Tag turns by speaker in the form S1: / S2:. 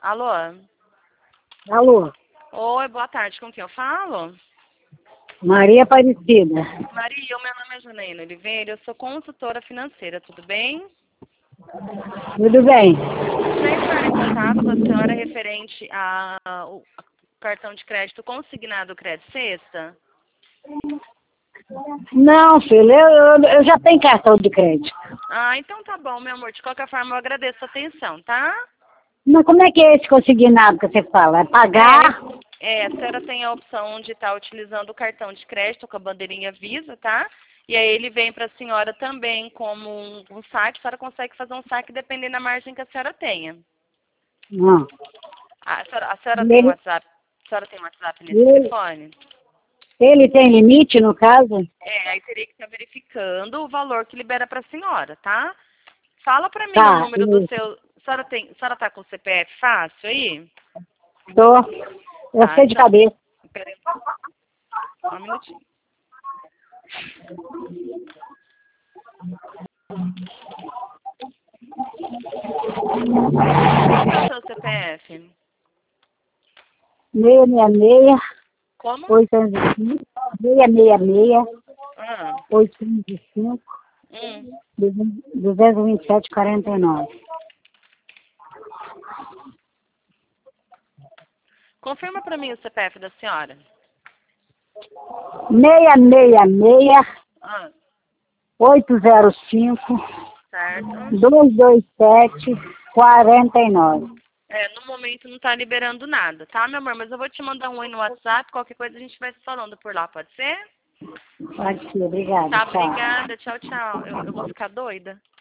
S1: Alô?
S2: Alô,
S1: Oi, boa tarde. Com quem eu falo?
S2: Maria Aparecida.
S1: Maria, o meu nome é Janaína Oliveira, eu sou consultora financeira, tudo bem?
S2: Tudo bem?
S1: Já entraram em contato com a senhora referente ao cartão de crédito consignado Crédito Sexta?
S2: Não, filho, eu já tenho cartão de crédito.
S1: Ah, então tá bom, meu amor. De qualquer forma, eu agradeço a atenção, tá?
S2: Mas como é que é esse consignado que você fala? É pagar?
S1: A senhora tem a opção de estar utilizando o cartão de crédito com a bandeirinha Visa, tá? E aí ele vem para a senhora também como um saque. A senhora consegue fazer um saque dependendo da margem que a senhora tenha.
S2: Não.
S1: A senhora tem
S2: Ele,
S1: WhatsApp? A senhora tem WhatsApp nesse
S2: ele,
S1: telefone?
S2: ele tem limite, no caso?
S1: Aí teria que estar verificando o valor que libera para a senhora, tá? Fala para mim o
S2: Tá,
S1: número do seu... A senhora tá com o CPF fácil aí?
S2: tô. Eu
S1: Tá,
S2: sei de
S1: então...
S2: cabeça.
S1: Pera aí, só um minutinho. Qual que é o seu CPF?
S2: 666,
S1: Como?
S2: 805, 666,
S1: Ah,
S2: 805,
S1: hum.
S2: 227, 49.
S1: Confirma para mim o CPF da senhora.
S2: 666,
S1: Ah,
S2: 805,
S1: certo.
S2: 227, 49.
S1: No momento não tá liberando nada, tá, meu amor? Mas eu vou te mandar um oi no WhatsApp, qualquer coisa a gente vai se falando por lá, pode ser?
S2: Pode ser, obrigada.
S1: Tá,
S2: Tchau.
S1: obrigada. Tchau, tchau. Eu vou ficar doida?